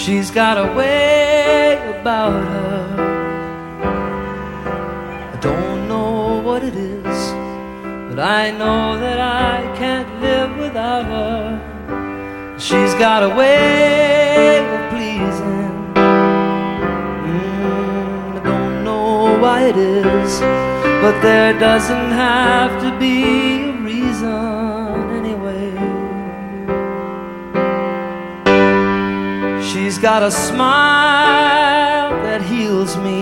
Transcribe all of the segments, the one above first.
She's got a way about her. I don't know what it is, but I know that I can't live without her. She's got a way of pleasing. I don't know why it is, but there doesn't have to be a reason anyway. She's got a smile that heals me.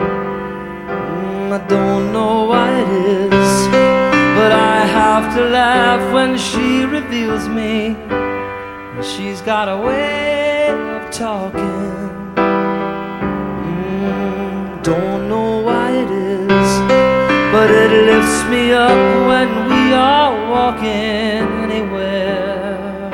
I don't know why it is, but I have to laugh when she reveals me. She's got a way of talking. Don't know why it is, but it lifts me up when we are walking anywhere.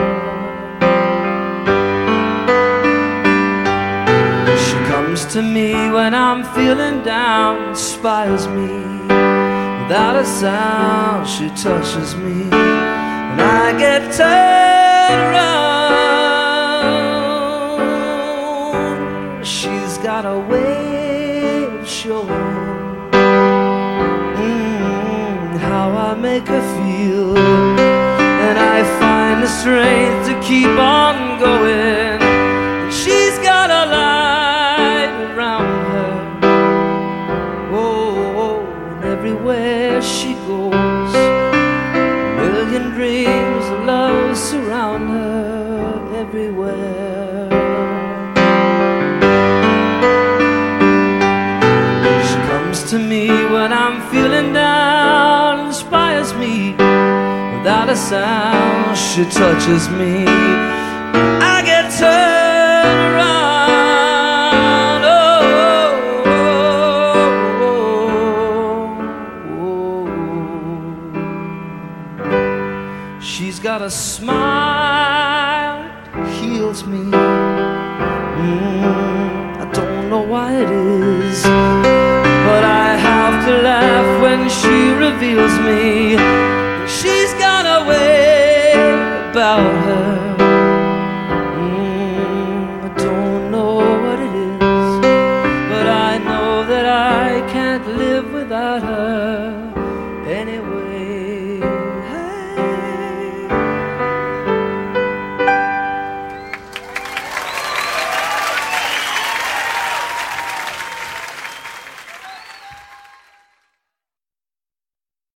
She comes to me when I'm feeling down, inspires me. Without a sound, she touches me, and I get turned around. She's got a way of showing how I make her feel, and I find the strength to keep on going. She's got a light around her. Oh, and everywhere she goes, a million dreams of love surround her everywhere. She comes to me when I'm feeling down, inspires me. Without a sound, she touches me. I get turned around. She's got a smile that heals me. I don't know why it is, but I have to laugh when she reveals me. She's got a way about her.